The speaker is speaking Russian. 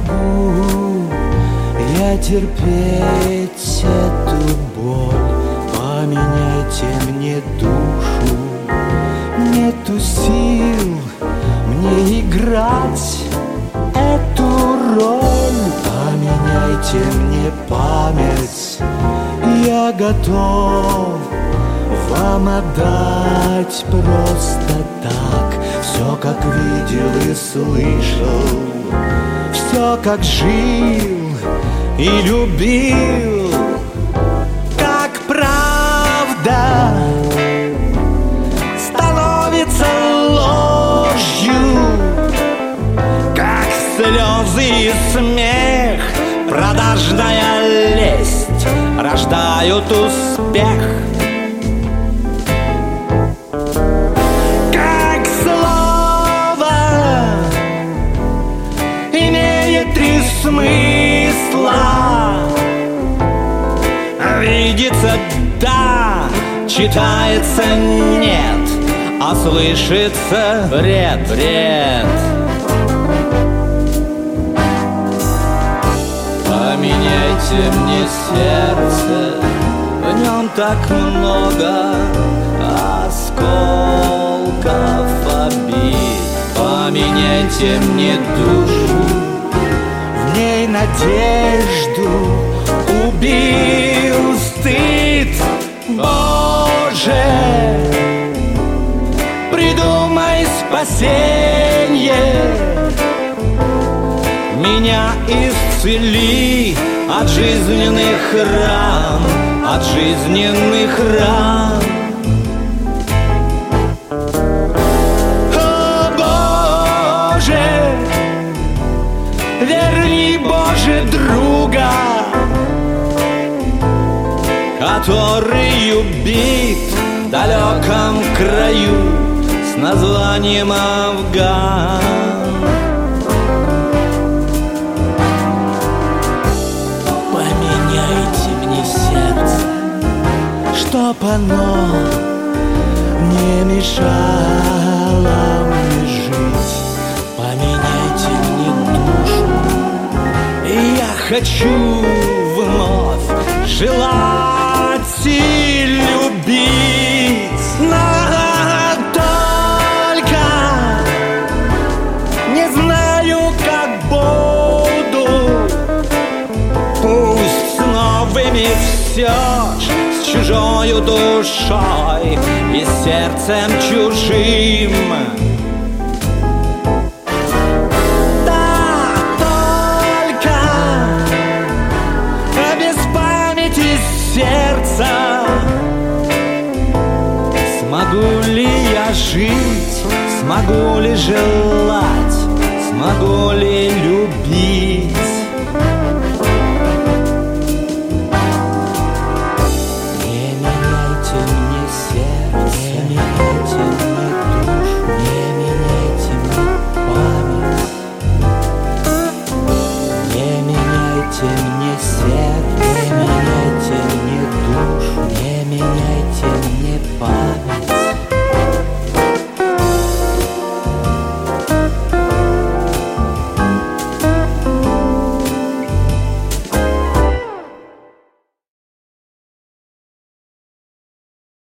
могу я терпеть эту боль. Поменяйте мне душу, нету сил мне играть эту роль. Поменяйте мне память, я готов вам отдать просто так. Все, как видел и слышал, все, как жил и любил, как правда становится ложью, как слезы и смех, продажная лесть рождают успех. Как слово имеет три смысла: видится да, читается нет, а слышится бред, бред. Поменяйте мне сердце, в нем так много осколков обид. Поменяйте мне душу, в ней надежду убил стыд. Боже, придумай спасенье, меня исцели от жизненных ран, от жизненных ран. О, Боже, верни, Боже, друга, который убит в далеком краю с названием Афган. Поменяйте мне сердце, чтоб оно не мешало мне жить. Поменяйте мне душу, и я хочу вновь желать и любить. Но только не знаю, как буду. Пусть с новыми все ж, с чужою душой и сердцем чужим. Сердца, смогу ли я жить, смогу ли желать, смогу ли любить? Не меняйте мне сердце, не меняйте мне душу, не меняйте мне память, не меняйте мне сердце, не меняйте мне